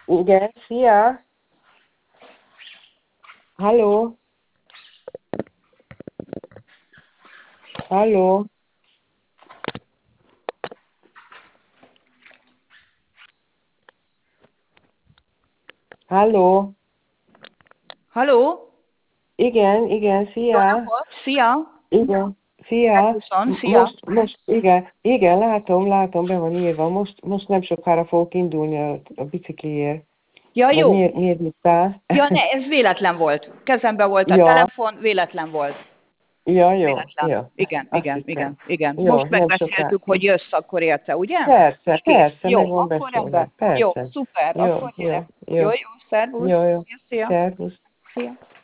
Igen, szia! Halló? Halló? Halló? Haló? Igen, Jó szia! napot! Szia! Igen, szia! Szervuszon, szia! Most, igen, látom, be van írva. Most nem sokára fogok indulni a bicikliért. Ja, Vagy jó. miért hívtál? Ja, ne, ez véletlen volt. Kezembe volt a Ja, telefon, véletlen volt. ja, Véletlen. jó. Igen, Azt igen, hiszem. igen, igen. Jó, Most nem soká. megbeszéltük, hogy jössz akkor érte, ugye? Kész. Persze, Jó, meg van akkor rendben. beszélve. Jó, Persze. szuper, Jó, akkor jó, gyere. Jó, jó, jó, szervusz. jó, jó. Szia, szia. Szervusz. Szia.